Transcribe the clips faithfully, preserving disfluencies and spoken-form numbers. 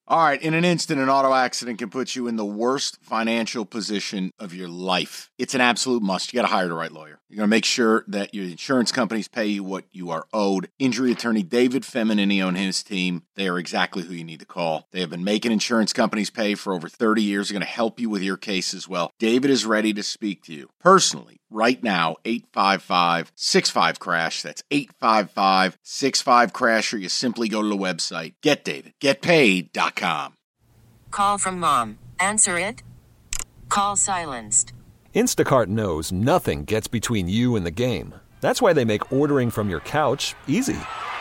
All right, in an instant, an auto accident can put you in the worst financial position of your life. It's an absolute must. You got to hire the right lawyer. You're going to make sure that your insurance companies pay you what you are owed. Injury attorney David Feminini and his team, they are exactly who you need to call. They have been making insurance companies pay for over thirty years. They're going to help you with your case as well. David is ready to speak to you personally right now. eight five five, six five, crash. That's eight five five, six five, crash, or you simply go to the website get david get paid dot com. Call from mom. Answer it. Call silenced. Instacart knows nothing gets between you and the game. That's why they make ordering from your couch easy.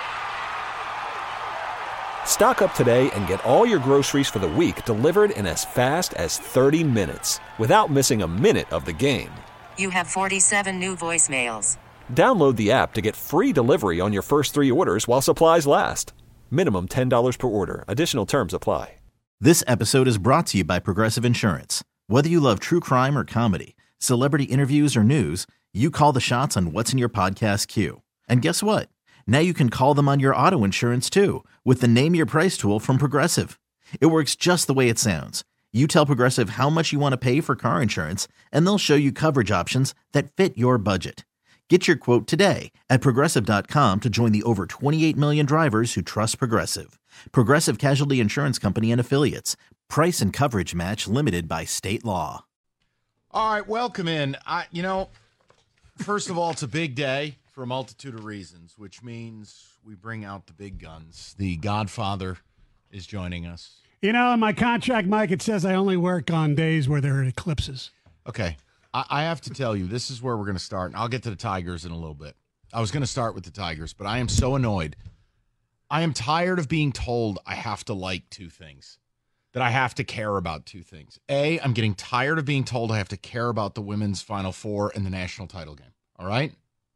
Stock up today and get all your groceries for the week delivered in as fast as thirty minutes without missing a minute of the game. You have forty-seven new voicemails. Download the app to get free delivery on your first three orders while supplies last. Minimum ten dollars per order. Additional terms apply. This episode is brought to you by Progressive Insurance. Whether you love true crime or comedy, celebrity interviews or news, you call the shots on what's in your podcast queue. And guess what? Now you can call them on your auto insurance too with the Name Your Price tool from Progressive. It works just the way it sounds. You tell Progressive how much you want to pay for car insurance, and they'll show you coverage options that fit your budget. Get your quote today at Progressive dot com to join the over twenty-eight million drivers who trust Progressive. Progressive Casualty Insurance Company and Affiliates. Price and coverage match limited by state law. All right, welcome in. I, you know, first of all, it's a big day for a multitude of reasons, which means we bring out the big guns. The Godfather is joining us. You know, in my contract, Mike, it says I only work on days where there are eclipses. Okay. I, I have to tell you, this is where we're going to start, and I'll get to the Tigers in a little bit. I was going to start with the Tigers, but I am so annoyed. I am tired of being told I have to like two things, that I have to care about two things. A, I'm getting tired of being told I have to care about the women's Final Four and the national title game. All right?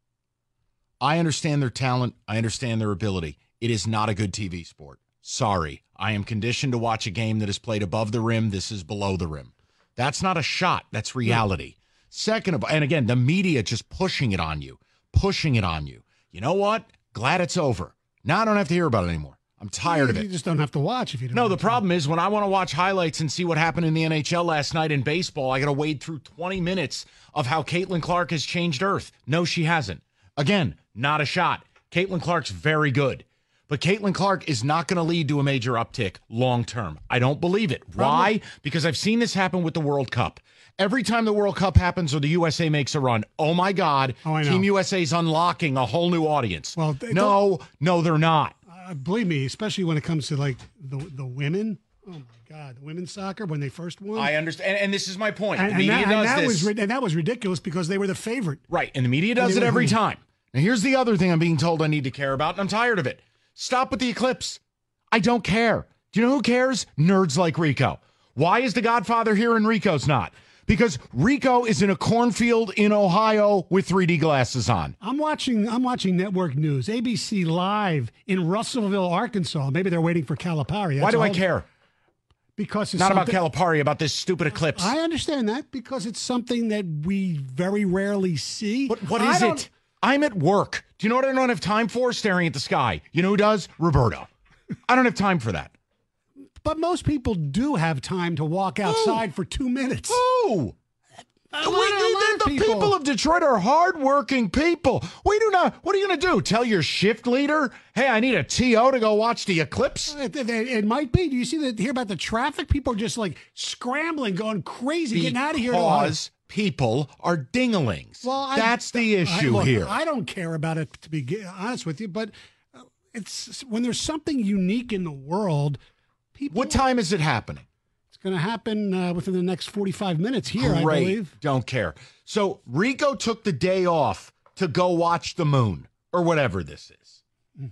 I understand their talent. I understand their ability. It is not a good T V sport. Sorry. I am conditioned to watch a game that is played above the rim. This is below the rim. That's not a shot. That's reality. Yeah. Second of all, and again, the media just pushing it on you, pushing it on you. You know what? Glad it's over. Now I don't have to hear about it anymore. I'm tired you, of it. You just don't have to watch if you don't. No, the problem is when I want to watch highlights and see what happened in the N H L last night in baseball, I got to wade through twenty minutes of how Caitlin Clark has changed Earth. No, she hasn't. Again, not a shot. Caitlin Clark's very good. But Caitlin Clark is not going to lead to a major uptick long term. I don't believe it. Why? Because I've seen this happen with the World Cup. Every time the World Cup happens or the U S A makes a run, oh my God, oh, Team U S A is unlocking a whole new audience. Well, they no, no, they're not. Uh, believe me, especially when it comes to like the the women. Oh my God, women's soccer when they first won. I understand, and, and this is my point. And, the media and that, does and that this, was and that was ridiculous because they were the favorite. Right, and the media does it every time. Now here's the other thing I'm being told I need to care about, and I'm tired of it. Stop with the eclipse. I don't care. Do you know who cares? Nerds like Rico. Why is the Godfather here and Rico's not? Because Rico is in a cornfield in Ohio with three D glasses on. I'm watching I'm watching network news, A B C Live in Russellville, Arkansas. Maybe they're waiting for Calipari. That's Why do all. I care? Because it's not about something- Calipari, about this stupid eclipse. I understand that because it's something that we very rarely see. But what I is don't- it? I'm at work. Do you know what I don't have time for? Staring at the sky. You know who does? Roberto. I don't have time for that. But most people do have time to walk outside Who? for two minutes. Who? A we, lot, a lot the people. people of Detroit are hardworking people. We do not. What are you going to do? Tell your shift leader, "Hey, I need a T O to go watch the eclipse." It, it, it might be. Do you see that? Hear about the traffic? People are just like scrambling, going crazy, because getting out of here. Because people are dinglings. Well, I, that's the issue I, look, here. I don't care about it, to be honest with you, but it's when there's something unique in the world. People. What time is it happening? Going to happen uh, within the next forty-five minutes here, Great. I believe. Don't care. So Rico took the day off to go watch the moon or whatever this is. Mm.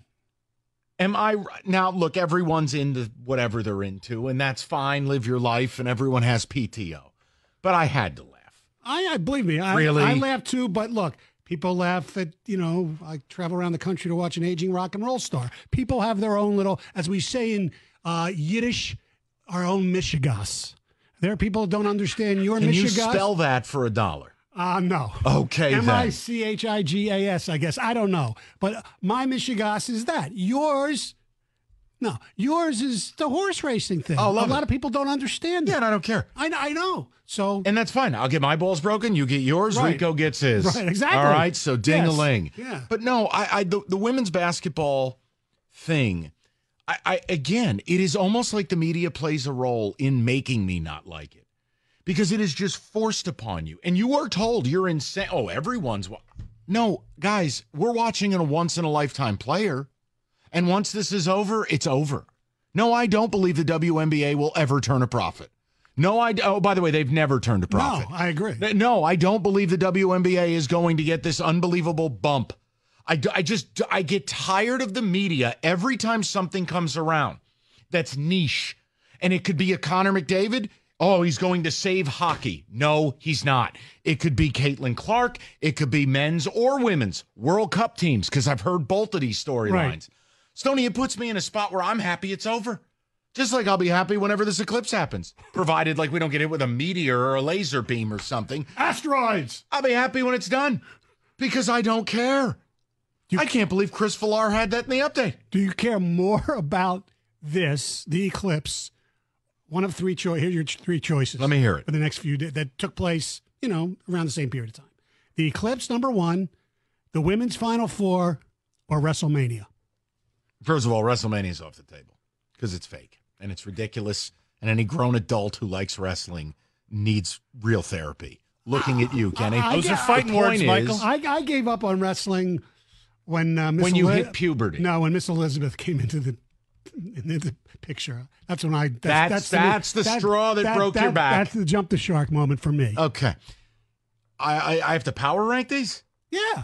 Am I now? Look, everyone's into whatever they're into, and that's fine. Live your life, and everyone has P T O. But I had to laugh. I, I believe me. I, really, I laugh too. But look, people laugh at you know. I travel around the country to watch an aging rock and roll star. People have their own little, as we say in uh, Yiddish. Our own Michigas. There are people who don't understand your Can Michigas. Can you spell that for a dollar? Uh, no. Okay, M I then. C H I G A S, I guess. I don't know. But my Michigas is that. Yours, No, yours is the horse racing thing. Oh, love A lot it. of people don't understand it. Yeah, and I don't care. I, I know. So And that's fine. I'll get my balls broken. You get yours. Right. Rico gets his. Right, exactly. All right. So ding a ling. Yes. Yeah. But no, I, I the, the women's basketball thing, I, I again, it is almost like the media plays a role in making me not like it because it is just forced upon you, and you are told you're insane. Oh, everyone's. Wa- no, guys, we're watching a once in a lifetime player, and once this is over, it's over. No, I don't believe the W N B A will ever turn a profit. No, I. Oh, by the way, they've never turned a profit. No, I agree. No, I don't believe the W N B A is going to get this unbelievable bump. I, I just I get tired of the media every time something comes around that's niche. And it could be a Connor McDavid. Oh, he's going to save hockey. No, he's not. It could be Caitlin Clark. It could be men's or women's World Cup teams because I've heard both of these storylines. Right. Stoney, it puts me in a spot where I'm happy it's over. Just like I'll be happy whenever this eclipse happens, provided like we don't get hit with a meteor or a laser beam or something. Asteroids. I'll be happy when it's done because I don't care. You- I can't believe Chris Villar had that in the update. Do you care more about this, the eclipse? One of three choices. Here are your ch- three choices. Let me hear it. For the next few days that took place, you know, around the same period of time. The eclipse, number one, the women's Final Four, or WrestleMania. First of all, WrestleMania's off the table because it's fake and it's ridiculous. And any grown adult who likes wrestling needs real therapy. Looking at you, Kenny. I- I Those get- are fighting The words, point Michael. is- I, I gave up on wrestling when uh, Miss When you Eli- hit puberty. No, when Miss Elizabeth came into the into the picture. That's when I. That's- that's the straw that broke your back. That's the jump the shark moment for me. Okay. I, I, I have to power rank these? yeah.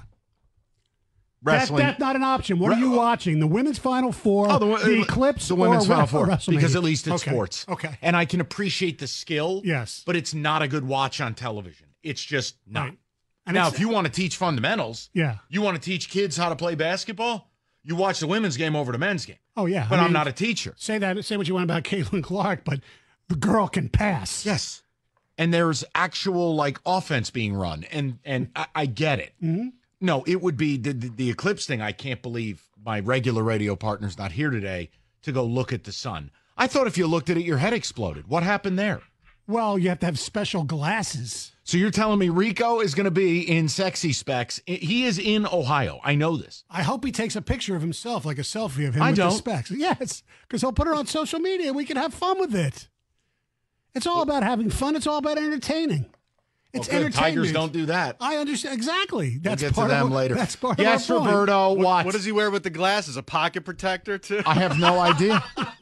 Wrestling. That, that's not an option. What Re- are you watching? The women's Final Four, Oh, the, the, Eclipse, the women's or, Final Re- Four, or WrestleMania? because at least it's Okay. sports. Okay. And I can appreciate the skill. Yes. But it's not a good watch on television. It's just not. Right. And Now, it's- if you want to teach fundamentals, Yeah. you want to teach kids how to play basketball, you watch the women's game over the men's game. Oh, yeah. But I I'm mean, not a teacher. Say that. Say what you want about Caitlin Clark, but the girl can pass. Yes. And there's actual like offense being run, and and I, I get it. Mm-hmm. No, it would be the, the the eclipse thing. I can't believe my regular radio partner's not here today to go look at the sun. I thought if you looked at it, your head exploded. What happened there? Well, you have to have special glasses. So you're telling me Rico is going to be in sexy specs? I- He is in Ohio. I know this. I hope he takes a picture of himself, like a selfie of him I with don't. the specs. Yes, because he'll put it on social media. We can have fun with it. It's all about having fun. It's all about entertaining. It's Well, good. entertainment. Tigers don't do that. I understand exactly. That's we'll get part to them of, later. That's part yes, of our point. Roberto. What, What? what does he wear with the glasses? A pocket protector, too? I have no idea.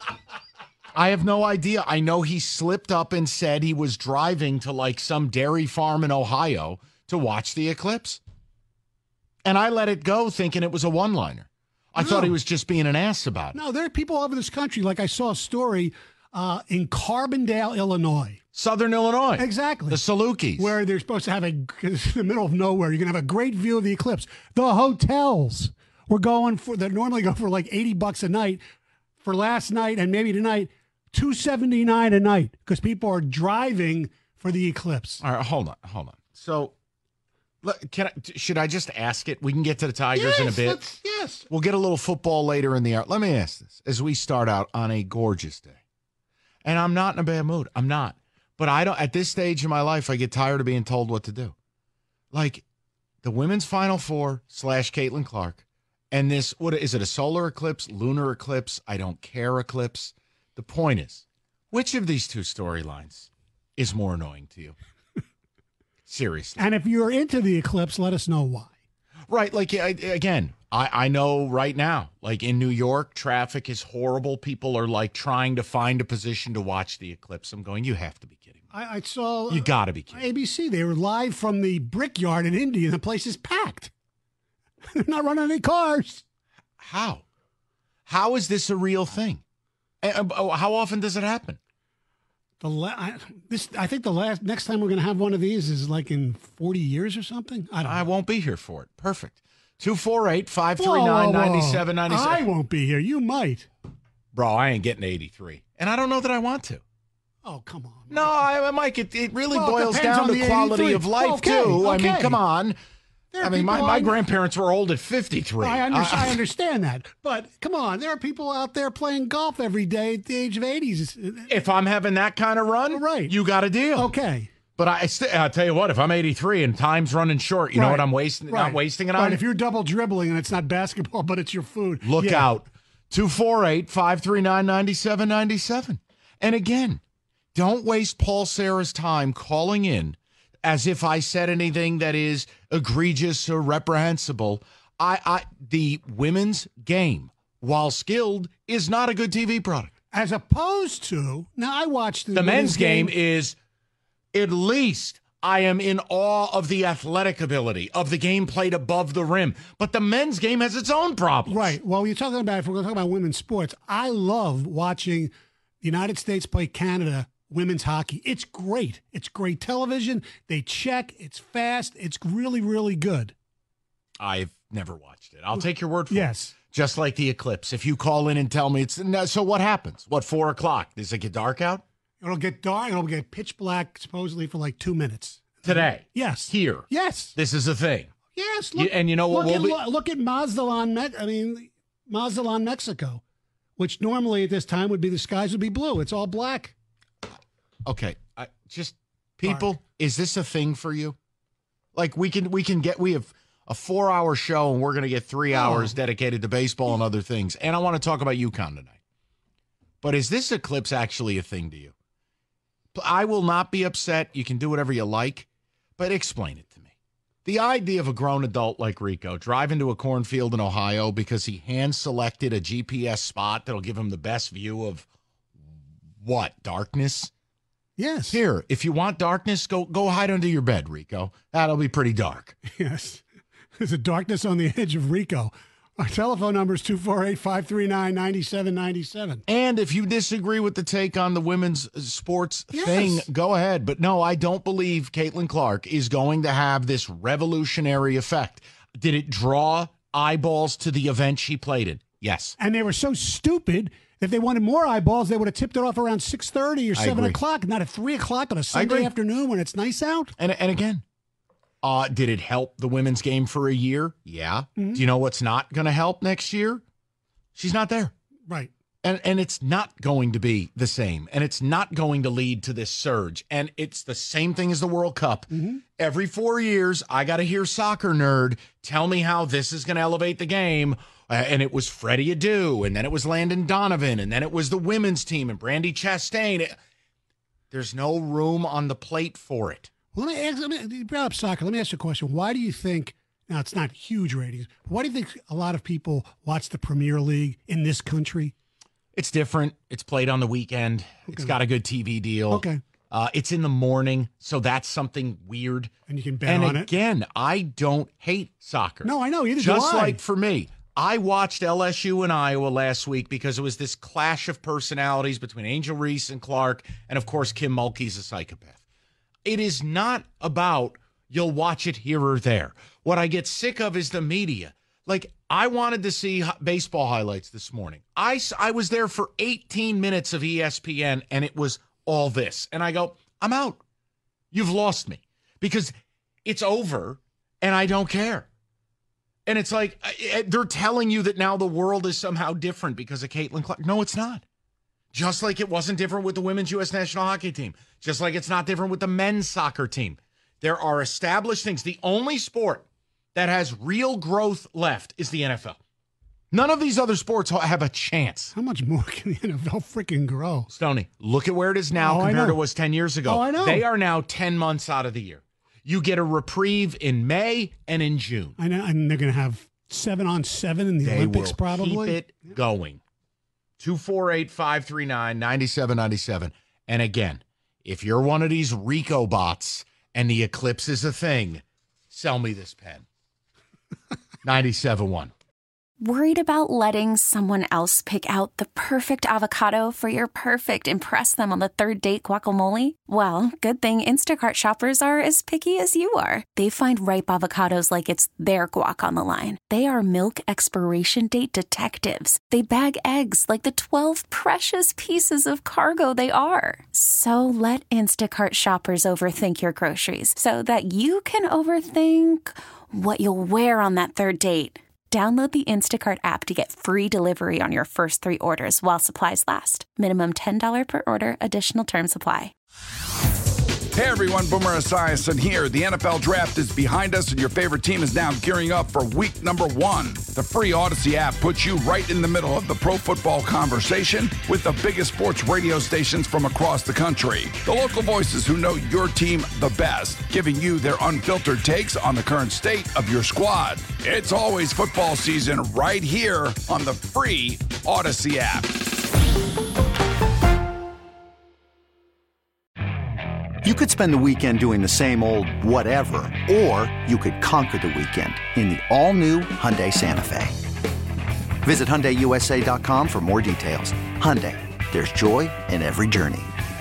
I have no idea. I know he slipped up and said he was driving to like some dairy farm in Ohio to watch the eclipse. And I let it go thinking it was a one-liner. I No. thought he was just being an ass about it. No, there are people all over this country. Like I saw a story uh, in Carbondale, Illinois. Southern Illinois. Exactly. The Salukis. Where they're supposed to have a, in the middle of nowhere, you're going to have a great view of the eclipse. The hotels were going for, they normally go for like eighty bucks a night. For last night and maybe tonight, two seventy-nine a night because people are driving for the eclipse. All right, hold on, hold on. So, let- can I, should I just ask it? We can get to the Tigers in a bit. let's- Yes. We'll get a little football later in the hour. Let me ask this as we start out on a gorgeous day. And I'm not in a bad mood. I'm not. But I don't, at this stage in my life, I get tired of being told what to do. Like the women's Final Four slash Caitlin Clark and this, what is it, a solar eclipse, lunar eclipse? I don't care eclipse. The point is, which of these two storylines is more annoying to you? Seriously. And if you're into the eclipse, let us know why. Right. Like, I- again, I, I know right now, like in New York, traffic is horrible. People are like trying to find a position to watch the eclipse. I'm going, you have to be kidding me. I, I saw You got to be kidding. A B C. They were live from the Brickyard in India, and the place is packed. They're not running any cars. How? How is this a real thing? And, uh, How often does it happen? The la- I, this, I think the last next time we're going to have one of these is like in forty years or something. I don't know. I won't be here for it. Perfect. two four eight, five Whoa, three whoa, nine, whoa. nine seven nine I seven. won't be here. You might. Bro, I ain't getting eighty-three. And I don't know that I want to. Oh, come on. No, I, Mike, it, it really Well, it boils depends down on to the quality eighty-three. of life, Okay, too. I mean, okay. come on. There are I mean, my, people my on- grandparents were old at fifty-three. I, under, Uh, I understand that. But come on, there are people out there playing golf every day at the age of eighty. if I'm having that kind of run, Right. you got a deal. Okay. But I st- I'll tell you what, if I'm eighty-three and time's running short, you know Right. what I'm wasting, Right. not wasting it Right. on? If you're double dribbling and it's not basketball, but it's your food. Look yeah. out. two four eight, five three nine, nine seven nine seven. And again, don't waste Paul Sarah's time calling in as if I said anything that is egregious or reprehensible. I, I the women's game, while skilled, is not a good T V product. As opposed to, now I watched the, The men's women's game is, at least I am in awe of the athletic ability of the game played above the rim. But the men's game has its own problems. Right. Well, you're talking about, if we're going to talk about women's sports, I love watching the United States play Canada women's hockey. It's great. It's great television. They check. It's fast. It's really, really good. I've never watched it. I'll take your word for it. Yes. Just like the eclipse. If you call in and tell me it's no, so what happens? What, four o'clock? Does it get dark out? It'll get dark. It'll get pitch black supposedly for like two minutes. Today. Yes. Here. Yes. This is a thing. Yes. You- and you know what Look, we'll at, be- look at Mazatlan, Me- I mean, Mazatlan, Mexico, which normally at this time would be the skies would be blue. It's all black. Okay. I just people, is this a thing for you? Like we can we can get we have a four hour show and we're gonna get three Oh. hours dedicated to baseball and other things. And I want to talk about UConn tonight. But is this eclipse actually a thing to you? I will not be upset. You can do whatever you like, but explain it to me. The idea of a grown adult like Rico driving to a cornfield in Ohio because he hand-selected a G P S spot that'll give him the best view of what? Darkness? Yes. Here, if you want darkness, go go hide under your bed, Rico. That'll be pretty dark. Yes. There's a darkness on the edge of Rico. Our telephone number is two four eight, five three nine, nine seven nine seven. And if you disagree with the take on the women's sports Yes. thing, go ahead. But no, I don't believe Caitlin Clark is going to have this revolutionary effect. Did it draw eyeballs to the event she played in? Yes. And they were so stupid that if they wanted more eyeballs, they would have tipped it off around six thirty or I seven agree. o'clock, not at three o'clock on a agree. Sunday afternoon when it's nice out. And and again, uh, did it help the women's game for a year? Yeah. Mm-hmm. Do you know what's not going to help next year? She's not there. Right. And and it's not going to be the same. And it's not going to lead to this surge. And it's the same thing as the World Cup. Mm-hmm. Every four years, I got to hear soccer nerd tell me how this is going to elevate the game. Uh, and it was Freddie Adu, and then it was Landon Donovan, and then it was the women's team and Brandy Chastain. It- there's no room on the plate for it. Well, let me ask, let me, you brought up soccer. Let me ask you a question. Why do you think, now it's not huge ratings, but why do you think a lot of people watch the Premier League in this country? It's different. It's played on the weekend. It's got a good T V deal. Okay. Uh, it's in the morning, so that's something weird. And you can bet and on it. again, I don't hate soccer. No, I know. Either Just do I. like for me, I watched L S U and Iowa last week because it was this clash of personalities between Angel Reese and Clark, and of course, Kim Mulkey's a psychopath. It is not about you'll watch it here or there. What I get sick of is the media. Like, I wanted to see h- baseball highlights this morning. I, s- I was there for eighteen minutes of E S P N, and it was all this. And I go, I'm out. You've lost me because it's over, and I don't care. And it's like, uh, they're telling you that now the world is somehow different because of Caitlin Clark. No, it's not. Just like it wasn't different with the women's U S national hockey team. Just like it's not different with the men's soccer team. There are established things. The only sport that has real growth left is the N F L. None of these other sports ha- have a chance. How much more can the N F L freaking grow? Stoney, look at where it is now Oh, I compared know. to what it was ten years ago. Oh, I know. They are now ten months out of the year. You get a reprieve in May and in June. I know, and they're going to have seven on seven in the They Olympics, will probably. keep it going. two four eight, five three nine, nine seven nine seven. And again, if you're one of these Rico bots and the eclipse is a thing, sell me this pen. ninety-seven one. Worried about letting someone else pick out the perfect avocado for your perfect impress them on the third date guacamole? Well, good thing Instacart shoppers are as picky as you are. They find ripe avocados like it's their guac on the line. They are milk expiration date detectives. They bag eggs like the twelve precious pieces of cargo they are. So let Instacart shoppers overthink your groceries so that you can overthink what you'll wear on that third date. Download the Instacart app to get free delivery on your first three orders while supplies last. Minimum ten dollars per order. Additional terms apply. Hey everyone, Boomer Esiason here. The N F L Draft is behind us and your favorite team is now gearing up for week number one. The free Odyssey app puts you right in the middle of the pro football conversation with the biggest sports radio stations from across the country. The local voices who know your team the best, giving you their unfiltered takes on the current state of your squad. It's always football season right here on the free Odyssey app. You could spend the weekend doing the same old whatever, or you could conquer the weekend in the all-new Hyundai Santa Fe. Visit Hyundai U S A dot com for more details. Hyundai, there's joy in every journey.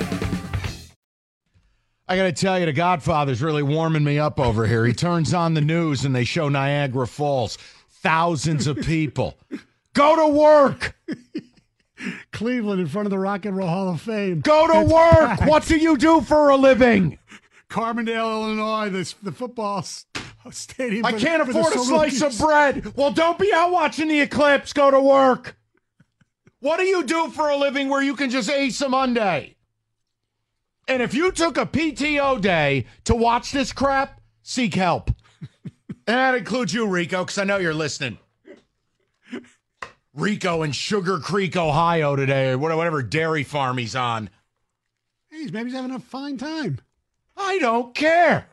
I got to tell you, the Godfather's really warming me up over here. He turns on the news and they show Niagara Falls. Thousands of people. Go to work! Cleveland in front of the Rock and Roll Hall of Fame. Go to It's work! packed. What do you do for a living? Carbondale, Illinois, this, the football s- stadium. I for- can't for the afford a slice of Salukis. bread. Well, don't be out watching the eclipse. Go to work. What do you do for a living where you can just ace a Monday? And if you took a P T O day to watch this crap, seek help. And that includes you, Rico, because I know you're listening. Rico in Sugar Creek, Ohio today, or whatever dairy farm he's on. Hey, maybe he's having a fine time. I don't care.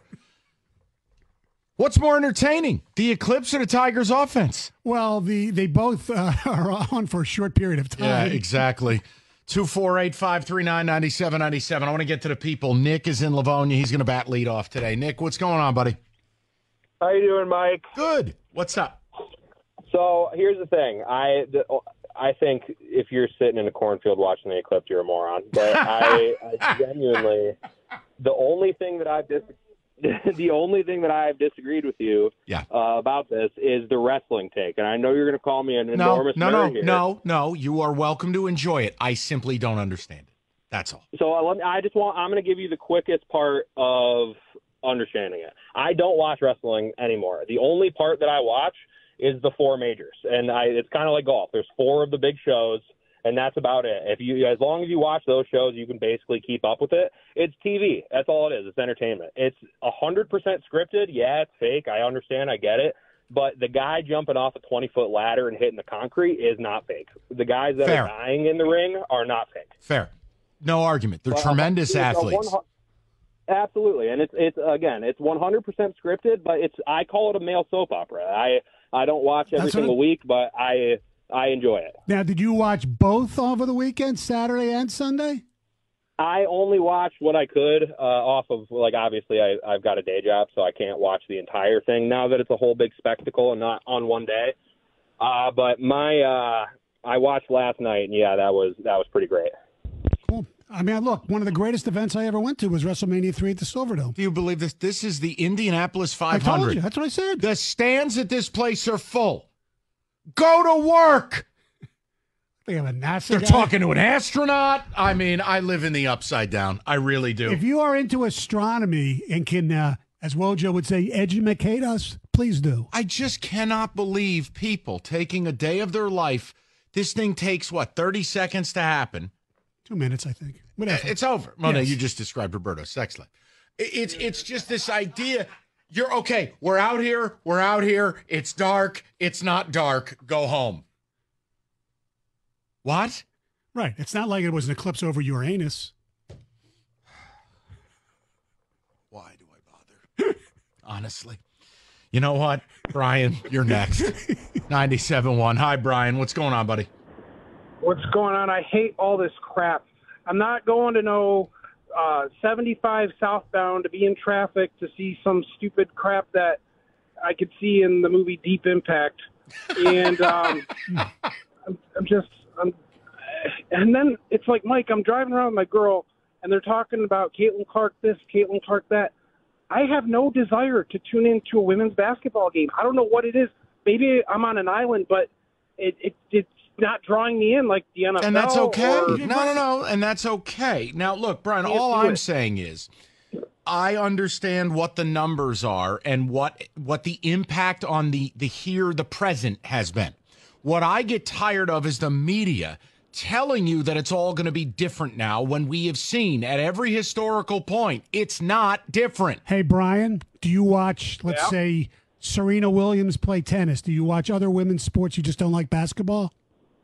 What's more entertaining, the eclipse or the Tigers' offense? Well, the they both uh, are on for a short period of time. Yeah, exactly. two four eight, five three nine, nine seven nine seven. I want to get to the people. Nick is in Livonia. He's going to bat lead off today. Nick, what's going on, buddy? How you doing, Mike? Good. What's up? So here's the thing. I the, I think if you're sitting in a cornfield watching the eclipse, you're a moron. But I, I genuinely, the only thing that I've dis- the only thing that I've disagreed with you yeah. uh, about this is the wrestling take. And I know you're going to call me an No, enormous no, no, nerd here. no, no. You are welcome to enjoy it. I simply don't understand it. That's all. So uh, let me, I just want I'm going to give you the quickest part of understanding it. I don't watch wrestling anymore. The only part that I watch is the four majors, and I, it's kind of like golf. There's four of the big shows, and that's about it. If you, as long as you watch those shows, you can basically keep up with it. It's T V. That's all it is. It's entertainment. It's a hundred percent scripted. Yeah, it's fake. I understand. I get it. But the guy jumping off a twenty foot ladder and hitting the concrete is not fake. The guys that Fair. are dying in the ring are not fake. Fair. No argument. They're Well, tremendous it's a athletes. one- Absolutely, and it's it's again, it's one hundred percent scripted, but it's I call it a male soap opera. I I don't watch every That's what single it- week, but I I enjoy it. Now, did you watch both over the weekend, Saturday and Sunday? I only watched what I could uh, off of, like, obviously I, I've got a day job, so I can't watch the entire thing now that it's a whole big spectacle and not on one day. Uh, but my uh, I watched last night, and yeah, that was that was pretty great. Cool. I mean, look, one of the greatest events I ever went to was WrestleMania three at the Silverdome. Do you believe this? This is the Indianapolis I five hundred. told you. That's what I said. The stands at this place are full. Go to work. They have a NASA They're guy. talking to an astronaut. I mean, I live in the upside down. I really do. If you are into astronomy and can, uh, as Wojo would say, educate us, please do. I just cannot believe people taking a day of their life. This thing takes, what, thirty seconds to happen? Two minutes, I think. Whatever. It's over. Well, no, Yes. you just described Roberto's sex life. It- It's, it's just this idea. You're okay. We're out here. We're out here. It's dark. It's not dark. Go home. What? Right. It's not like it was an eclipse over Uranus. Why do I bother? Honestly. You know what? Brian, you're next. ninety-seven point one. Hi, Brian. What's going on, buddy? What's going on? I hate all this crap. I'm not going to no uh, seventy-five southbound to be in traffic to see some stupid crap that I could see in the movie Deep Impact. And um, I'm, I'm just, I'm, and then it's like, Mike, I'm driving around with my girl, and they're talking about Caitlin Clark this, Caitlin Clark that. I have no desire to tune into a women's basketball game. I don't know what it is. Maybe I'm on an island, but it, it it's not drawing me in like the N F L. And that's okay. or- No, no, no. And that's okay. Now, look, Brian, Can't all do I'm it. saying is I understand what the numbers are and what what the impact on the the here, the present has been. What I get tired of is the media telling you that it's all going to be different now when we have seen at every historical point it's not different. Hey, Brian, do you watch, let's Yeah. say, Serena Williams play tennis? Do you watch other women's sports? You just don't like basketball?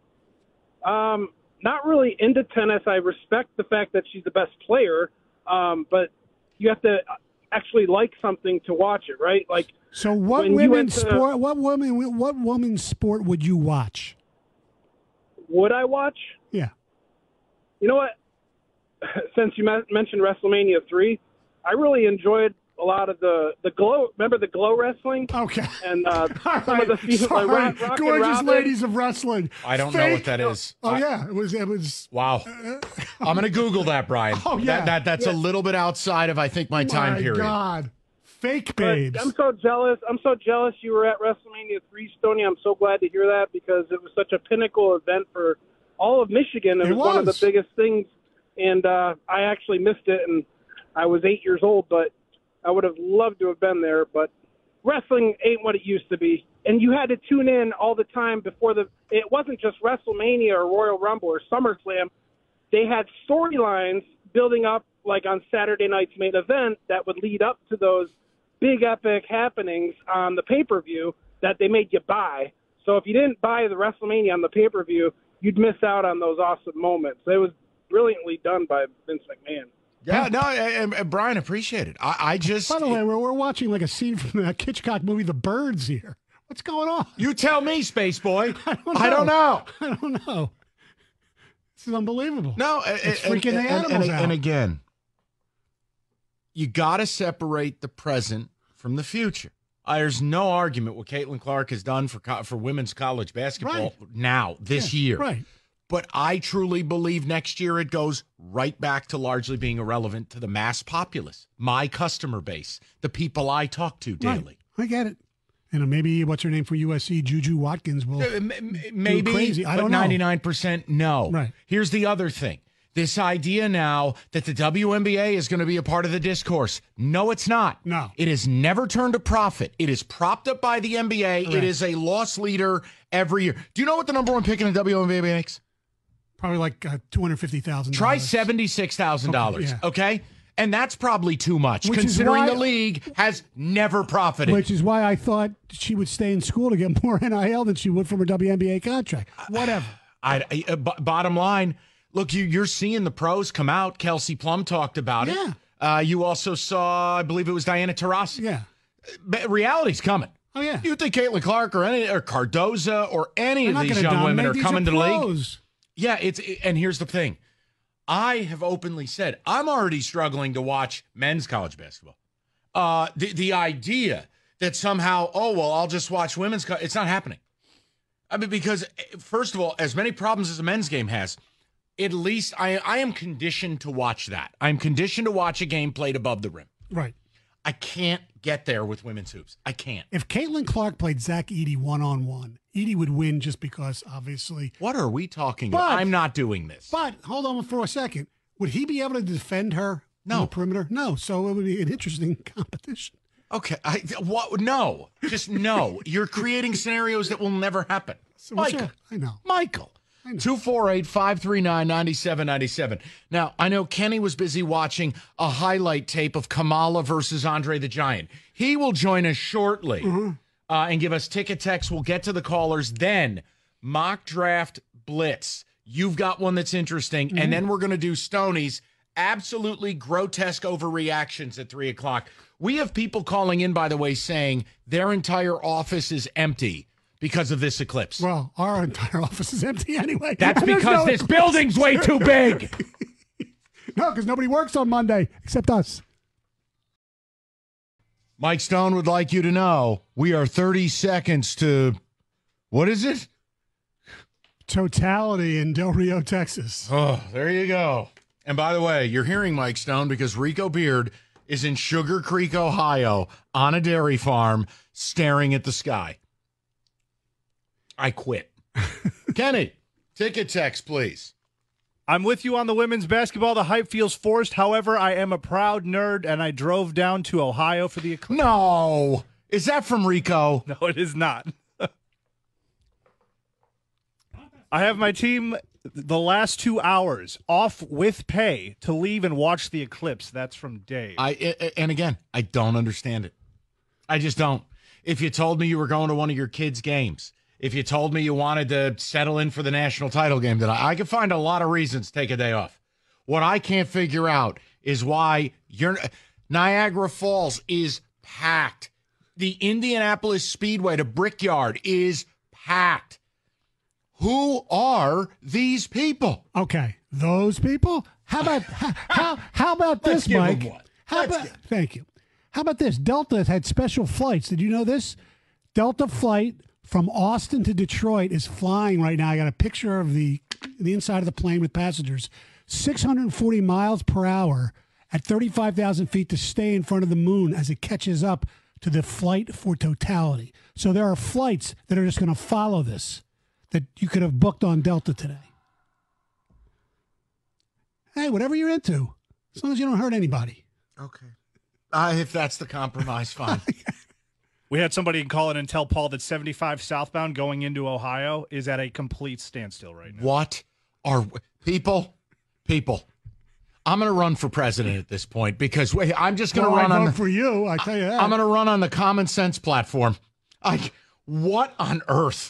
Um, not really into tennis. I respect the fact that she's the best player, um, but you have to actually like something to watch it, right? Like, So what when you women's went to- sport? What women? What women's sport would you watch? would I watch? Yeah. You know what? Since you me- mentioned WrestleMania three, I really enjoyed a lot of the the glow. Remember the glow wrestling? Okay. And uh, All some of right. the female, Sorry. like Rock, Rock and Gorgeous Robin. ladies of wrestling. I don't know what that is. Oh I- yeah, it was. It was. Wow. I'm going to Google that, Brian. Oh, yeah. That, that That's a Yeah. little bit outside of, I think, my time My period. God, fake But babes. I'm so jealous. I'm so jealous you were at WrestleMania three, Stoney. I'm so glad to hear that because it was such a pinnacle event for all of Michigan. It, It was, one of the was. biggest things, and uh, I actually missed it, and I was eight years old, but I would have loved to have been there. But wrestling ain't what it used to be, and you had to tune in all the time before the. It wasn't just WrestleMania or Royal Rumble or SummerSlam. They had storylines building up, like on Saturday night's main event, that would lead up to those big epic happenings on the pay-per-view that they made you buy. So if you didn't buy the WrestleMania on the pay-per-view, you'd miss out on those awesome moments. It was brilliantly done by Vince McMahon. Yeah, no, and, and Brian, appreciate it. I, I just. By the way, we're, we're watching like a scene from the Hitchcock movie, The Birds. Here, what's going on? You tell me, Space Boy. I don't know. I don't know. I don't know. This is unbelievable. No, It's and, freaking the and, and, animals and, out. and again, you got to separate the present from the future. Uh, there's no argument what Caitlin Clark has done for co- for women's college basketball Right. now, this Yeah, year. right. But I truly believe next year it goes right back to largely being irrelevant to the mass populace, my customer base, the people I talk to daily. Right. I get it. And maybe what's her name for U S C, Juju Watkins will Uh, m- m- Maybe, crazy. I but don't know. ninety-nine percent no. Right. Here's the other thing. This idea now that the W N B A is going to be a part of the discourse. No, it's not. No. It has never turned a profit. It is propped up by the N B A. It Correct. is a loss leader every year. Do you know what the number one pick in the W N B A makes? probably like uh, two hundred fifty thousand dollars. Try seventy-six thousand dollars, Okay, yeah. okay? And that's probably too much, Which is considering why- the league has never profited. Which is why I thought she would stay in school to get more N I L than she would from her W N B A contract. Whatever. I, I, uh, b- bottom line, look, you, you're seeing the pros come out. Kelsey Plum talked about Yeah. it. Uh, you also saw, I believe it was Diana Taurasi. Yeah. But reality's coming. Oh, yeah. You think Caitlin Clark or any or Cardoza or any They're of not these gonna young women dominate. are These coming to the league? pros. Yeah, it's and here's the thing. I have openly said I'm already struggling to watch men's college basketball. Uh, the the idea that somehow, oh well, I'll just watch women's. Co- it's not happening. I mean, because first of all, as many problems as a men's game has, at least I I am conditioned to watch that. I'm conditioned to watch a game played above the rim. Right. I can't get there with women's hoops. I can't. If Caitlin Clark played Zach Edey one-on-one, Edey would win just because, obviously. What are we talking But- about? I'm not doing this. But hold on for a second. Would he be able to defend her on No. the perimeter? No. So it would be an interesting competition. Okay, I what? No, just no. You're creating scenarios that will never happen. So what's Michael, that? I know. Michael, two four eight five three nine ninety seven ninety seven. Now I know Kenny was busy watching a highlight tape of Kamala versus Andre the Giant. He will join us shortly Mm-hmm. uh, and give us ticket text. We'll get to the callers then. Mock draft blitz. You've got one that's interesting, Mm-hmm. and then we're going to do Stoney's absolutely grotesque overreactions at three o'clock. We have people calling in, by the way, saying their entire office is empty because of this eclipse. Well, our entire office is empty anyway. That's And there's because no- this building's way too big. No, because nobody works on Monday except us. Mike Stone would like you to know we are thirty seconds to, what is it? Totality in Del Rio, Texas. Oh, there you go. And by the way, you're hearing Mike Stone because Rico Beard is in Sugar Creek, Ohio, on a dairy farm, staring at the sky. I quit. Kenny, ticket text, please. I'm with you on the women's basketball. The hype feels forced. However, I am a proud nerd, and I drove down to Ohio for the Eclipse. No. Is that from Rico? No, it is not. I have my team the last two hours off with pay to leave and watch the eclipse. That's from Dave. I And again, I don't understand it. I just don't. If you told me you were going to one of your kids' games, if you told me you wanted to settle in for the national title game, that I, I could find a lot of reasons to take a day off. What I can't figure out is why you're, Niagara Falls is packed. The Indianapolis Speedway to Brickyard is packed. Who are these people? Okay, those people. How about how how, how about Let's this, give Mike? them one. How Let's about? give- Thank you. How about this? Delta had special flights. Did you know this? Delta flight from Austin to Detroit is flying right now. I got a picture of the the inside of the plane with passengers. six hundred forty miles per hour at thirty-five thousand feet to stay in front of the moon as it catches up to the flight for totality. So there are flights that are just going to follow this that you could have booked on Delta today. Hey, whatever you're into, as long as you don't hurt anybody. Okay. Uh, if that's the compromise, fine. We had somebody call in and tell Paul that seventy-five southbound going into Ohio is at a complete standstill right now. What are people? People. I'm going to run for president at this point because wait, I'm just going to Well, run I on vote the, for you. I tell you that. I'm going to run on the common sense platform. I what on earth?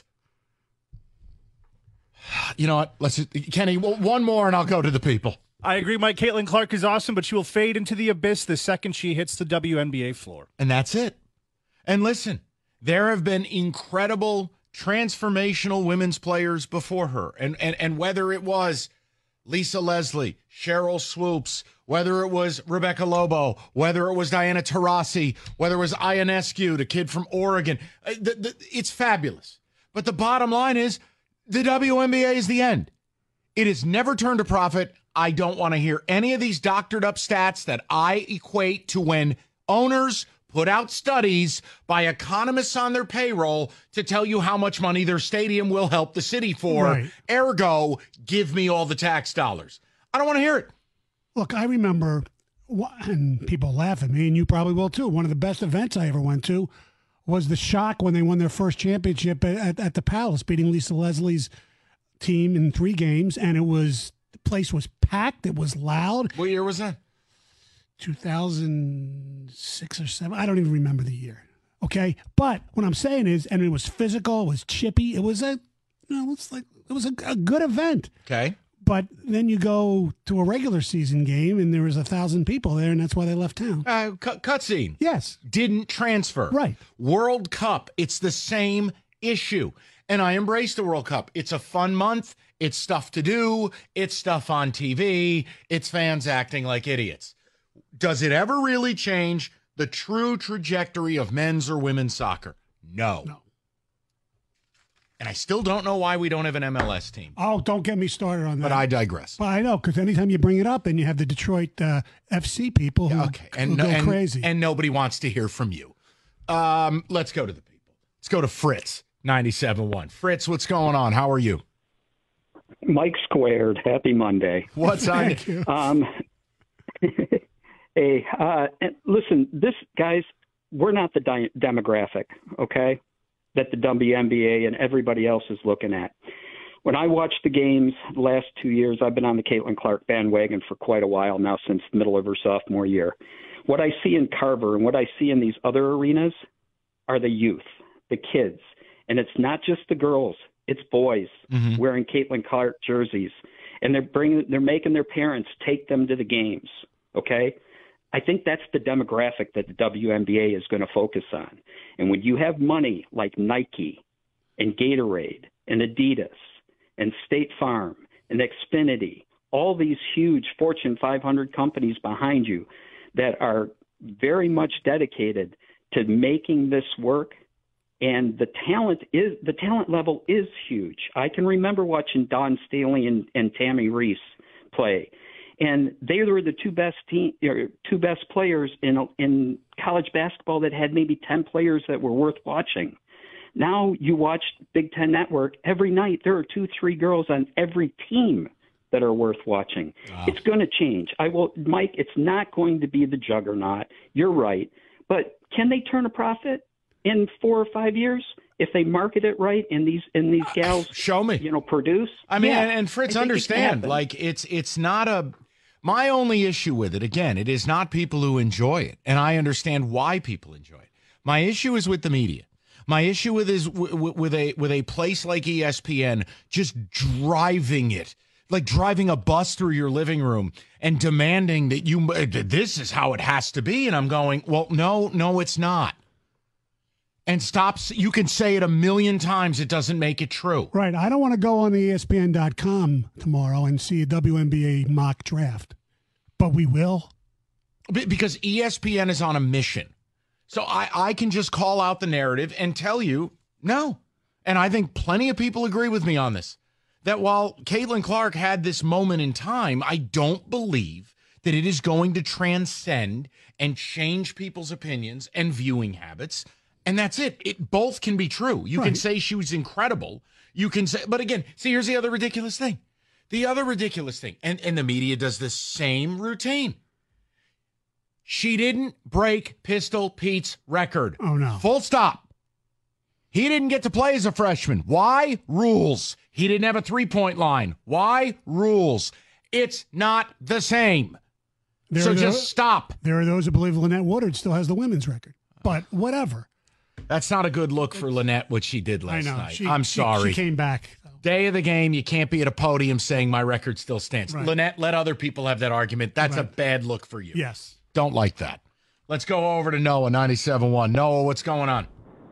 You know what? Let's Kenny, one more and I'll go to the people. I agree, Mike. Caitlin Clark is awesome, but she will fade into the abyss the second she hits the W N B A floor. And that's it. And listen, there have been incredible transformational women's players before her. And and and whether it was Lisa Leslie, Cheryl Swoops, whether it was Rebecca Lobo, whether it was Diana Taurasi, whether it was Ionescu, the kid from Oregon, uh, the, the, it's fabulous. But the bottom line is the W N B A is the end. It has never turned a profit. I don't want to hear any of these doctored up stats that I equate to when owners put out studies by economists on their payroll to tell you how much money their stadium will help the city for. Right. Ergo, give me all the tax dollars. I don't want to hear it. Look, I remember, and people laugh at me, and you probably will too. One of the best events I ever went to was the Shock when they won their first championship at, at the Palace, beating Lisa Leslie's team in three games, and it was the place was packed. It was loud. What year was that? two thousand six or seven. I don't even remember the year. Okay, but what I'm saying is, and it was physical. It was chippy. It was a, you know, it's like it was a, a good event. Okay. But then you go to a regular season game, and there was a thousand people there, and that's why they left town. Uh, cut cutscene. Yes. Didn't transfer. Right. World Cup. It's the same issue. And I embrace the World Cup. It's a fun month. It's stuff to do. It's stuff on T V. It's fans acting like idiots. Does it ever really change the true trajectory of men's or women's soccer? No. No. And I still don't know why we don't have an M L S team. Oh, don't get me started on that. But I digress. Well, I know, because anytime you bring it up, then you have the Detroit uh, F C people who, Okay. And, who no- go and, crazy. and nobody wants to hear from you. Um, let's go to the people. Let's go to Fritz, ninety-seven point one. Fritz, what's going on? How are you? Mike Squared. Happy Monday. What's on? Thank you. Um, hey, uh, and listen, this guys, we're not the di- demographic, okay, that the W N B A and everybody else is looking at. When I watch the games the last two years, I've been on the Caitlin Clark bandwagon for quite a while now, since the middle of her sophomore year. What I see in Carver and what I see in these other arenas are the youth, the kids. And it's not just the girls, it's boys Mhm. wearing Caitlin Clark jerseys. And they're bringing, they're making their parents take them to the games, okay? I think that's the demographic that the W N B A is going to focus on. And when you have money like Nike and Gatorade and Adidas and State Farm and Xfinity, all these huge Fortune five hundred companies behind you that are very much dedicated to making this work, and the talent is the talent level is huge. I can remember watching Dawn Staley and, and Tammy Reese play, and they were the two best team, or two best players in in college basketball that had maybe ten players that were worth watching. Now you watch Big Ten Network every night. There are two, three girls on every team that are worth watching. Wow. It's going to change. I will, Mike. It's not going to be the juggernaut. You're right, but can they turn a profit in four or five years if they market it right and these and these gals show me, you know, produce? I mean, Yeah, and, and Fritz, I think it can understand, happen. like it's it's not a. My only issue with it, again, it is not people who enjoy it, and I understand why people enjoy it. My issue is with the media. My issue with is w- w- with a with a place like E S P N just driving it, like driving a bus through your living room and demanding that you this is how it has to be, and I'm going, well, no, no, it's not. And stop. You can say it a million times. It doesn't make it true. Right. I don't want to go on the E S P N dot com tomorrow and see a W N B A mock draft, but we will. Because E S P N is on a mission. So I, I can just call out the narrative and tell you, no. And I think plenty of people agree with me on this, that while Caitlin Clark had this moment in time, I don't believe that it is going to transcend and change people's opinions and viewing habits. And that's it. It both can be true. You can Right. say she was incredible. You can say, but again, see, here's the other ridiculous thing. The other ridiculous thing, and, and the media does the same routine. She didn't break Pistol Pete's record. Oh, no. Full stop. He didn't get to play as a freshman. Why? Rules. He didn't have a three-point line. Why? Rules. It's not the same. There so are just those- stop. There are those who believe Lynette Woodard still has the women's record, but whatever. That's not a good look for Lynette, what she did I last know. night. She- I'm she- sorry. She came back. Day of the game, you can't be at a podium saying my record still stands. Right. Lynette, let other people have that argument. That's a Right. bad look for you. Yes. Don't like that. Let's go over to Noah, ninety-seven point one. Noah, what's going on?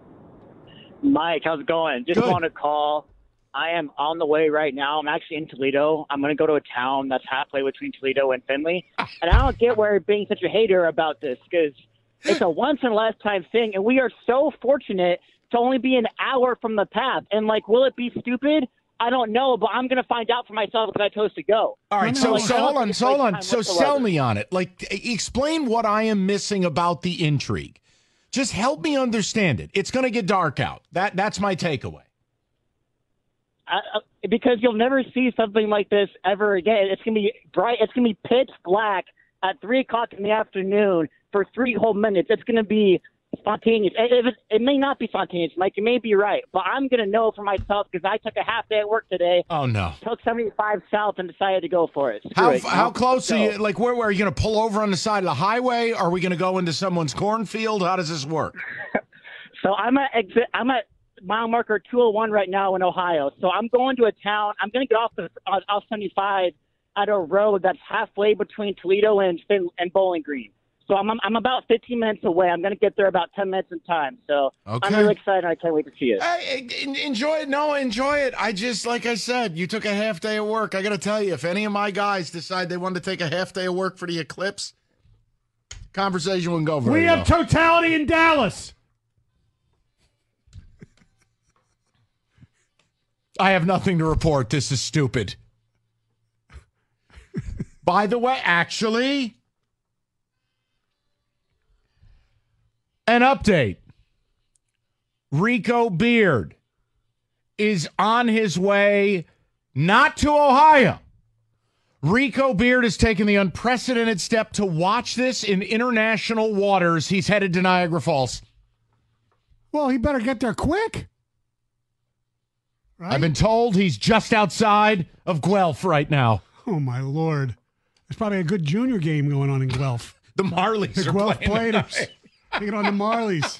Mike, how's it going? Just Good. want to call. I am on the way right now. I'm actually in Toledo. I'm going to go to a town that's halfway between Toledo and Findlay. And I don't get why you're being such a hater about this, because it's a once-in-a-lifetime thing, and we are so fortunate to only be an hour from the path. And, like, will it be stupid? I don't know, but I'm going to find out for myself because I chose to go. All right, No, so like, so I don't hold think on, it's so hold waste on. time So whatsoever. sell me on it. Like, e- explain what I am missing about the intrigue. Just help me understand it. It's going to get dark out. That that's my takeaway. I, I, because you'll never see something like this ever again. It's gonna be bright. It's gonna be pitch black at three o'clock in the afternoon for three whole minutes. It's gonna be spontaneous. It, it, it may not be spontaneous, Mike. You may be right, but I'm gonna know for myself because I took a half day at work today. Oh no! Took seventy-five south and decided to go for it. Screw How it, you how know? close are Let's you? go. Like, where, where are you going to pull over on the side of the highway? Are we going to go into someone's cornfield? How does this work? So I'm at exit. I'm at mile marker two oh one right now in Ohio. So I'm going to a town. I'm going to get off the uh, off seventy-five at a road that's halfway between Toledo and Fin- and Bowling Green. So I'm I'm about fifteen minutes away. I'm going to get there about ten minutes in time. So Okay. I'm really excited. I can't wait to see it. Hey, en- enjoy it. No, enjoy it. I just, like I said, you took a half day of work. I got to tell you, if any of my guys decide they want to take a half day of work for the eclipse, conversation wouldn't go very We well. have totality in Dallas. I have nothing to report. This is stupid. By the way, actually, an update. Rico Beard is on his way not to Ohio. Rico Beard has taken the unprecedented step to watch this in international waters. He's headed to Niagara Falls. Well, he better get there quick. Right? I've been told he's just outside of Guelph right now. Oh, my Lord. There's probably a good junior game going on in Guelph. The Marlies The are Guelph playing Platers. tonight. Taking on the Marlies.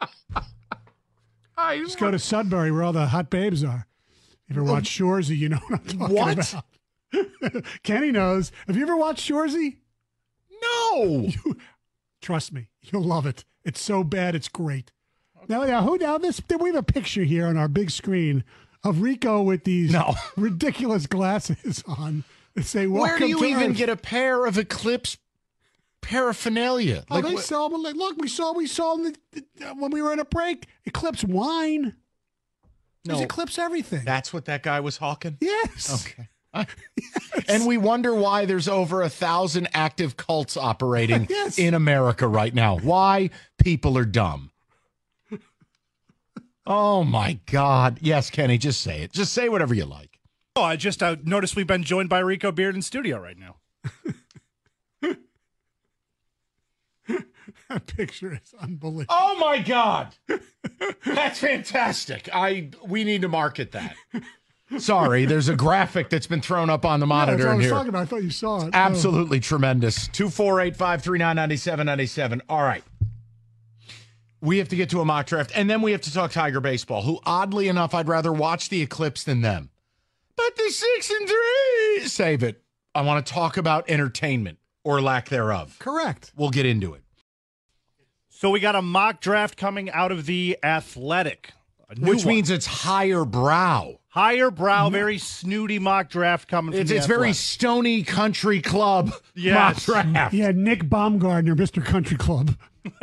Just go to Sudbury where all the hot babes are. If you ever watch Shorzy, you know what I'm talking What? about. Kenny knows. Have you ever watched Shorzy? No. You, trust me, you'll love it. It's so bad, it's great. Now, now, who now? This we have a picture here on our big screen of Rico with these No. ridiculous glasses on. They say, "Welcome Where do you to even Earth." get a pair of Eclipse paraphernalia? Oh, Like, they wh- sell them. Like, look, we saw, we saw them the, the, when we were in a break. Eclipse wine. There's No. Eclipse everything. That's what that guy was hawking? Yes. Okay. And we wonder why there's over a thousand active cults operating Yes. in America right now. Why? People are dumb. Oh, my God. Yes, Kenny, just say it. Just say whatever you like. Oh, I just uh, noticed we've been joined by Rico Beard in studio right now. That picture is unbelievable. Oh my God, that's fantastic! I we need to market that. Sorry, there's a graphic that's been thrown up on the Yeah, that's monitor what I in was here. talking about. I thought you saw it. Absolutely tremendous. Two four eight five three nine ninety seven ninety seven. All right, we have to get to a mock draft, and then we have to talk Tiger baseball. Who, oddly enough, I'd rather watch the Eclipse than them. But the six and three, save it. I want to talk about entertainment or lack thereof. Correct. We'll get into it. So we got a mock draft coming out of the Athletic. a new Which one. means it's higher brow. Higher brow, very snooty mock draft coming from It's, the it's very Athletic. Stony Country Club Yes. mock draft. Yeah, Nick Baumgardner, Mister Country Club.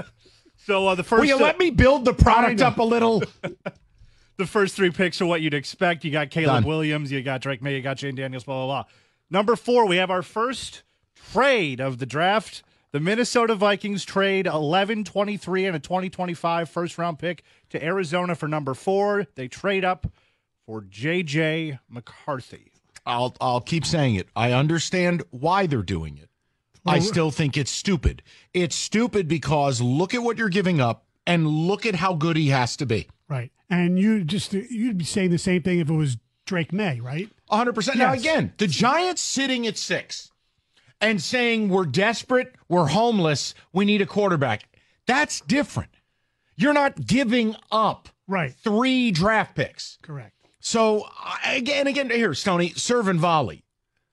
So uh, the first Will you uh, let me build the product up a little? The first three picks are what you'd expect. You got Caleb Done. Williams, you got Drake May, you got Jane Daniels, blah, blah, blah. Number four, we have our first trade of the draft. The Minnesota Vikings trade eleven twenty-three and a twenty twenty-five first-round pick to Arizona for number four. They trade up for J J McCarthy. I'll I'll keep saying it. I understand why they're doing it. I still think it's stupid. It's stupid because look at what you're giving up and look at how good he has to be. Right. And you just you'd be saying the same thing if it was Drake May, right? one hundred percent. Now, again, the Giants sitting at six and saying we're desperate, we're homeless, we need a quarterback. That's different. You're not giving up right three draft picks. Correct. So, I- again, again, here, Stoney, serve and volley.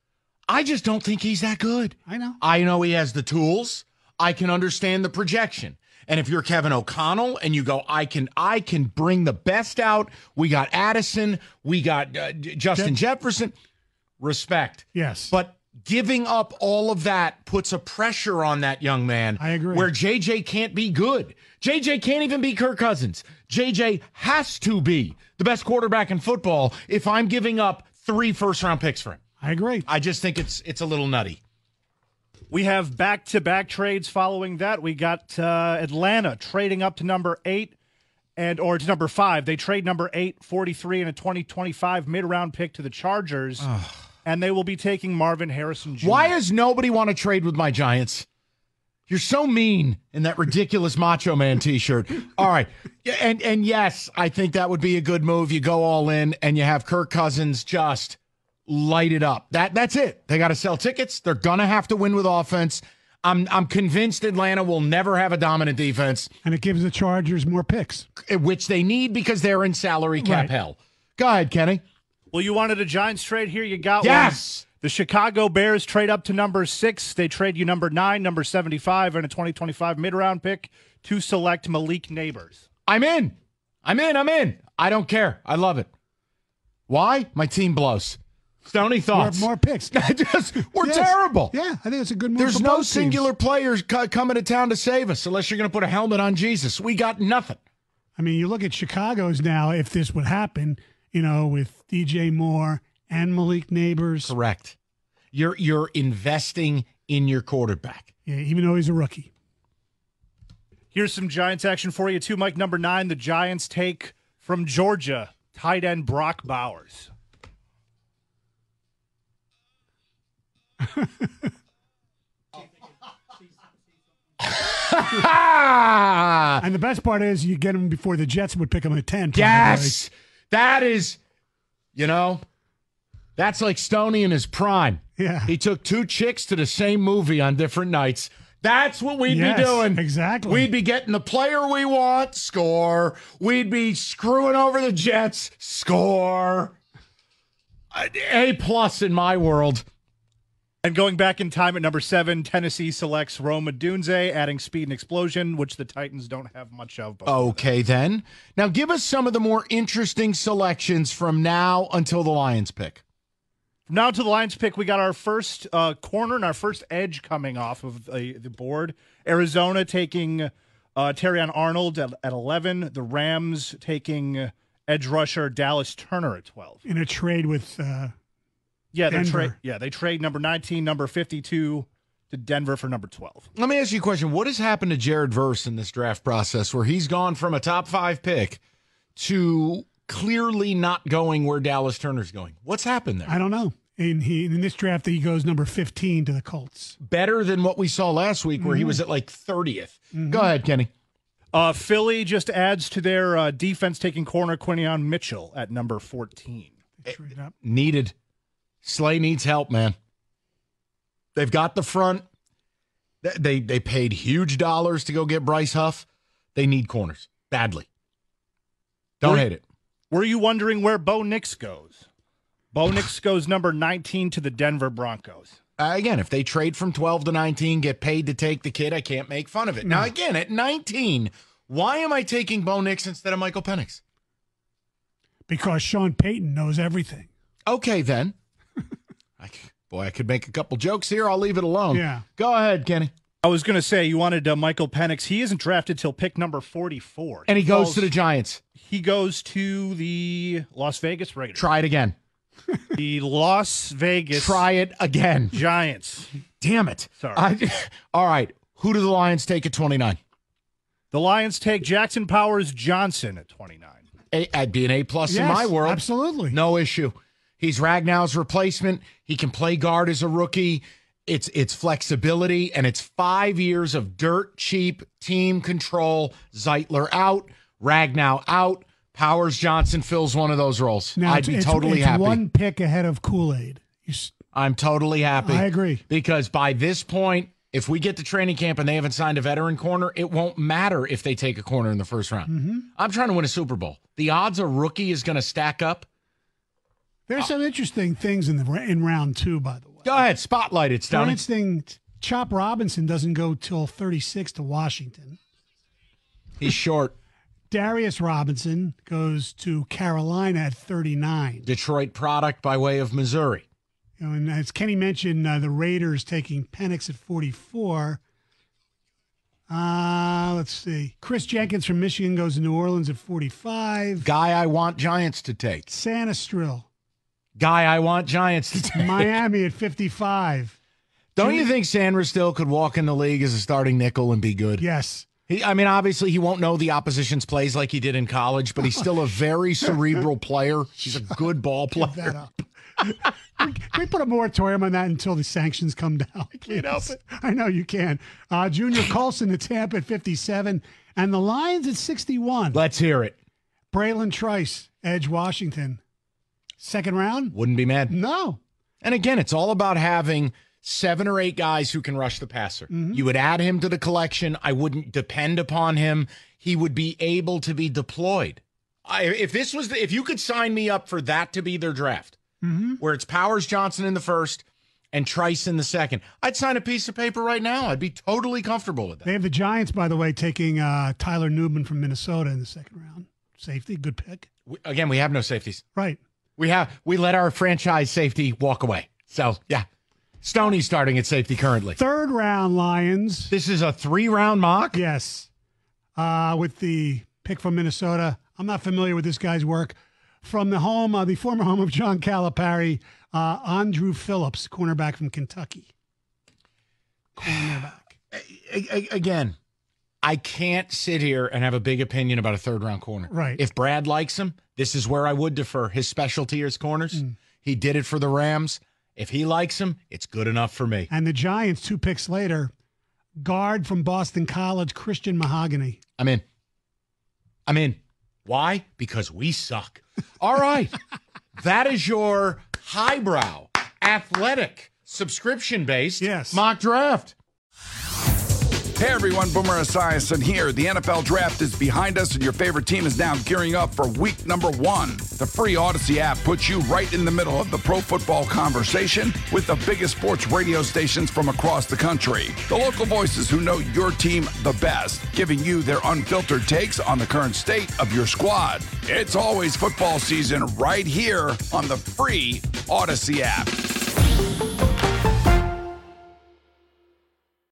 I just don't think he's that good. I know. I know he has the tools. I can understand the projection. And if you're Kevin O'Connell and you go, I can I can bring the best out. We got Addison. We got uh, Justin Jefferson. Respect. Yes. But giving up all of that puts a pressure on that young man. I agree. Where J J can't be good. J J can't even be Kirk Cousins. J J has to be the best quarterback in football if I'm giving up three first-round picks for him. I agree. I just think it's it's a little nutty. We have back-to-back trades following that. We got uh, Atlanta trading up to number eight and or to number five. They trade number eight, forty-three, and a twenty twenty-five mid-round pick to the Chargers, and they will be taking Marvin Harrison Junior Why does nobody want to trade with my Giants? You're so mean in that ridiculous Macho Man T-shirt. All right, Yeah, and and yes, I think that would be a good move. You go all in, and you have Kirk Cousins just light it up. That that's it. They got to sell tickets. They're gonna have to win with offense. I'm I'm convinced Atlanta will never have a dominant defense, and it gives the Chargers more picks, which they need because they're in salary cap Right. hell. Go ahead, Kenny. Well, you wanted a Giants trade here. You got Yes! one. The Chicago Bears trade up to number six. They trade you number nine, number seventy-five, and a twenty twenty-five mid-round pick to select Malik Neighbors. I'm in. I'm in. I'm in. I don't care. I love it. Why? My team blows. Stoney thoughts. More, more picks. Just, we're Yes. terrible. Yeah, I think it's a good move. There's for no both singular teams. players co- coming to town to save us unless you're going to put a helmet on Jesus. We got nothing. I mean, you look at Chicago's now. If this would happen, you know, with D J Moore and Malik Neighbors, Correct. You're you're investing in your quarterback. yeah, even though he's a rookie. Here's some Giants action for you, too, Mike. Number nine, the Giants take from Georgia tight end Brock Bowers. And the best part is you get him before the Jets would pick him at ten. probably. Yes, that is, you know, that's like Stoney in his prime. Yeah. He took two chicks to the same movie on different nights. That's what we'd Yes, be doing. exactly. We'd be getting the player we want, score. We'd be screwing over the Jets, score. A plus in my world. And going back in time at number seven, Tennessee selects Rome Odunze, adding speed and explosion, which the Titans don't have much of. Okay, then. Now give us some of the more interesting selections from now until the Lions pick. From now to the Lions pick, we got our first uh, corner and our first edge coming off of the, the board. Arizona taking uh, Terrion Arnold at, at eleven. The Rams taking edge rusher Dallas Turner at twelve. In a trade with uh, Yeah, they Denver. trade. Yeah, they trade number nineteen, number fifty-two to Denver for number twelve. Let me ask you a question. What has happened to Jared Verse in this draft process where he's gone from a top five pick to clearly not going where Dallas Turner's going. What's happened there? I don't know. In, he, in this draft, he goes number fifteen to the Colts. Better than what we saw last week where mm-hmm. he was at like thirtieth. Mm-hmm. Go ahead, Kenny. Uh, Philly just adds to their uh, defense, taking corner Quinion Mitchell at number fourteen. It, needed. Slay needs help, man. They've got the front. They, they paid huge dollars to go get Bryce Huff. They need corners badly. Don't were, hate it. Were you wondering where Bo Nix goes? Bo Nix goes number nineteen to the Denver Broncos. Uh, again, if they trade from twelve to nineteen, get paid to take the kid, I can't make fun of it. No. Now, again, at nineteen, why am I taking Bo Nix instead of Michael Penix? Because Sean Payton knows everything. Okay, then. I, boy, I could make a couple jokes here. I'll leave it alone. Yeah. Go ahead, Kenny. I was going to say, you wanted uh, Michael Penix. He isn't drafted till pick number forty-four. And he, he goes falls, to the Giants. He goes to the Las Vegas Raiders. Try it again. The Las Vegas. Try it again. Giants. Damn it. Sorry. I, all right. Who do the Lions take at twenty-nine? The Lions take Jackson Powers Johnson at twenty-nine. A, I'd be an A-plus yes, in my world. Absolutely. No issue. He's Ragnow's replacement. He can play guard as a rookie. It's it's flexibility, and it's five years of dirt cheap team control. Zeitler out. Ragnow out. Powers Johnson fills one of those roles. Now, I'd be it's, totally it's happy. One pick ahead of Kool-Aid. I'm totally happy. I agree. Because by this point, if we get to training camp and they haven't signed a veteran corner, it won't matter if they take a corner in the first round. Mm-hmm. I'm trying to win a Super Bowl. The odds a rookie is going to stack up. There's some interesting things in the in round two, by the way. Go ahead, spotlight it, Stoney. For instance, Chop Robinson doesn't go till thirty-six to Washington. He's short. Darius Robinson goes to Carolina at thirty-nine. Detroit product by way of Missouri. You know, and as Kenny mentioned, uh, the Raiders taking Penix at forty-four. Uh, let's see. Chris Jenkins from Michigan goes to New Orleans at forty-five. Guy I want Giants to take. Sanastrill. Guy I want Giants to take. Miami at fifty-five. Don't you think Sanastrill could walk in the league as a starting nickel and be good? Yes. He, I mean, obviously, he won't know the opposition's plays like he did in college, but he's still a very cerebral player. He's a good ball player. Give that up. Can we put a moratorium on that until the sanctions come down? I can't help it. I know you can. Uh, Junior Colson to Tampa at fifty-seven, and the Lions at sixty-one. Let's hear it. Braylon Trice, Edge Washington. Second round? Wouldn't be mad. No. And again, it's all about having seven or eight guys who can rush the passer. Mm-hmm. You would add him to the collection. I wouldn't depend upon him. He would be able to be deployed. I, if this was, the, if you could sign me up for that to be their draft, mm-hmm. where it's Powers Johnson in the first and Trice in the second, I'd sign a piece of paper right now. I'd be totally comfortable with that. They have the Giants, by the way, taking uh, Tyler Newman from Minnesota in the second round. Safety, good pick. We, again, we have no safeties. Right. We have we let our franchise safety walk away. So, yeah. Stoney's starting at safety currently. Third round Lions. This is a three-round mock? Yes. Uh, with the pick from Minnesota. I'm not familiar with this guy's work. From the home, uh, the former home of John Calipari, uh, Andrew Phillips, cornerback from Kentucky. Cornerback. Again, I can't sit here and have a big opinion about a third-round corner. Right. If Brad likes him, this is where I would defer. His specialty is corners. Mm. He did it for the Rams. If he likes him, it's good enough for me. And the Giants, two picks later, guard from Boston College, Christian Mahogany. I'm in. I'm in. Why? Because we suck. All right. That is your highbrow, athletic, subscription-based yes. mock draft. Hey everyone, Boomer Esiason here. The N F L Draft is behind us and your favorite team is now gearing up for week number one. The free Odyssey app puts you right in the middle of the pro football conversation with the biggest sports radio stations from across the country. The local voices who know your team the best, giving you their unfiltered takes on the current state of your squad. It's always football season right here on the free Odyssey app.